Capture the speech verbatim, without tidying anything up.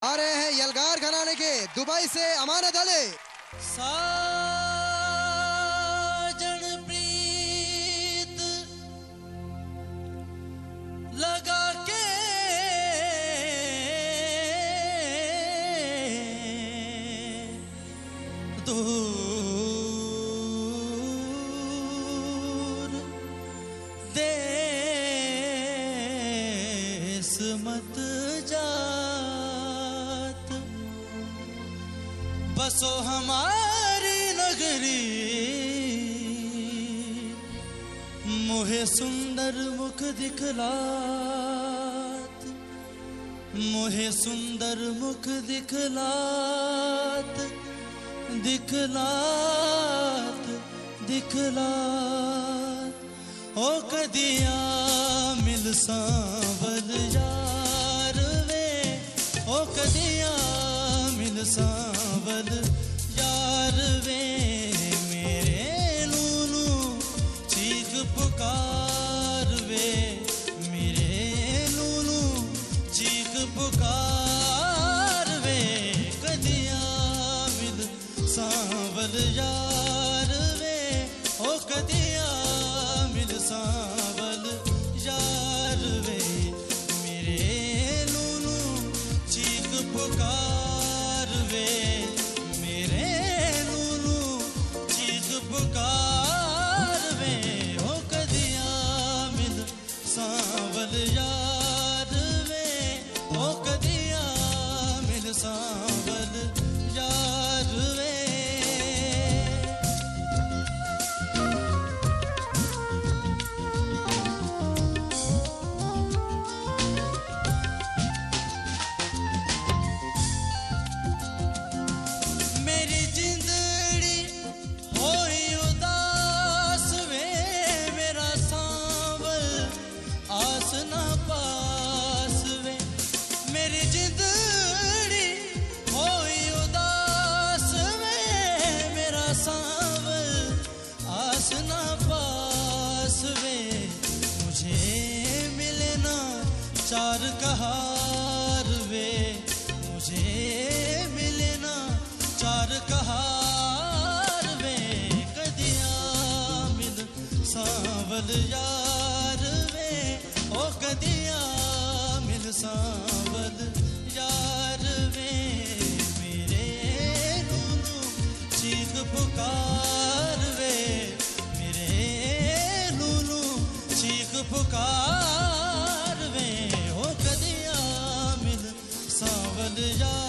आ रहे हैं यलगार घराने के दुबई से अमानत अली। साजन प्रीत लगा के दूर देश मत जात, बसो हमारी नगरी। मोहे सुंदर मुख दिखलात, मोहे सुंदर मुख दिखलात, दिखलात दिखलात। ओ कदिया मिल सांवल यार वे, ओ कदिया मिल सांवल यार वे। मेरे नूनू चीख पुकार वे, मेरे नूनू चीख पुकार वे। कदिया मिल सांवल यार वे, ओ कदिया मिल सांवल यार वे। मेरे नूनू चीख पुकार वे, मेरे नूनू चीख पुकार वे। ओ कदिया मिल सांवल यार वे, ओ कदिया मिल सांवल यार वे। मेरी जिंदड़ी होई उदास वे, मेरा सांवल आस ना पास वे। मेरी जिंदड़ी होई उदास वे, मेरा सांवल आस ना पास वे। मुझे मिले ना चार कहार वे, मुझे मिले ना चार कहार वे। कदिया मिल सांवल यार वे, ओ कदिया मिल सांवल यार वे। मेरे नूनू चीख पुकार वे, मेरे नूनू चीख पुकार वे। ओ कदिया मिल सांवल यार